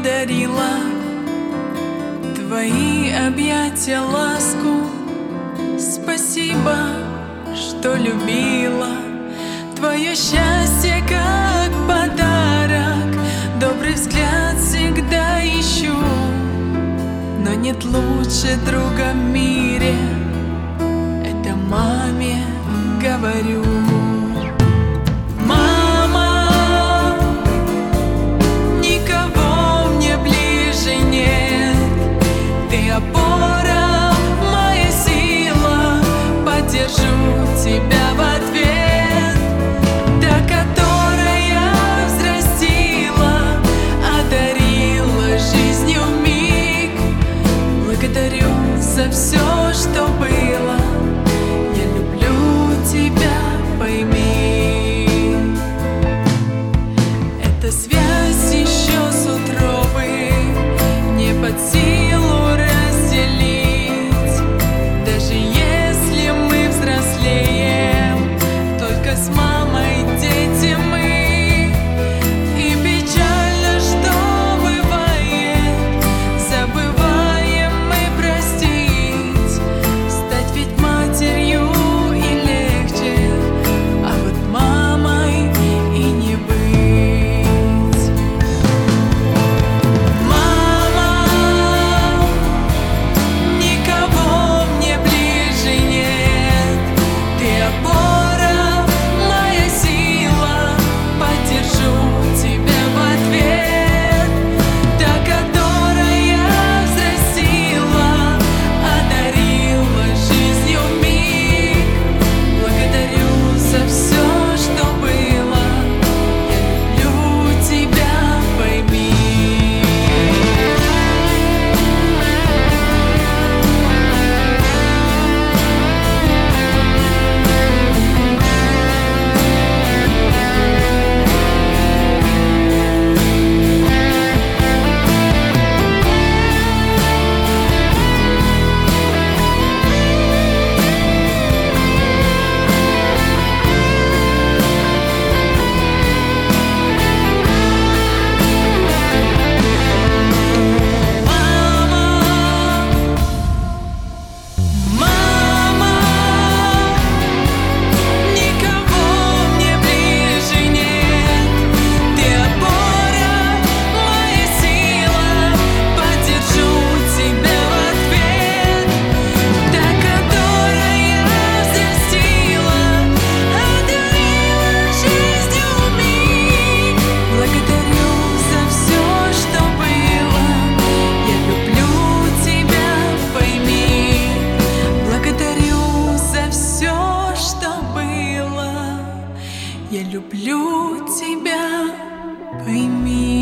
подарила твои объятия, ласку. Спасибо, что любила. Твое счастье как подарок, добрый взгляд всегда ищу. Но нет лучше друга в мире, это маме говорю. Мама, никого мне ближе нет. Ты опора, моя сила, поддержу тебя в ответ. Та, которая взрастила, одарила жизнью вмиг. Благодарю за все, что было. Я люблю тебя, пойми. Эта связь еще с утробы, не под силу разделить. Даже если мы взрослеем, только с мамой дети мы. И печально, что бывает, забываем мы простить. Стать ведь матерью и легче, а вот мамой и не быть. Мама, никого мне ближе нет. Ты опора, моя сила, поддержу тебя в ответ. Та, которая взрастила, одарила жизнью вмиг. Благодарю за все, что было. Я люблю тебя, пойми. Мама, никого мне ближе нет. Ты опора, моя сила, поддержу тебя в ответ. Та, которая взрастила, одарила жизнью вмиг. Благодарю за все, что было. Я люблю тебя, пойми. Благодарю за все, что было. Я люблю тебя, пойми.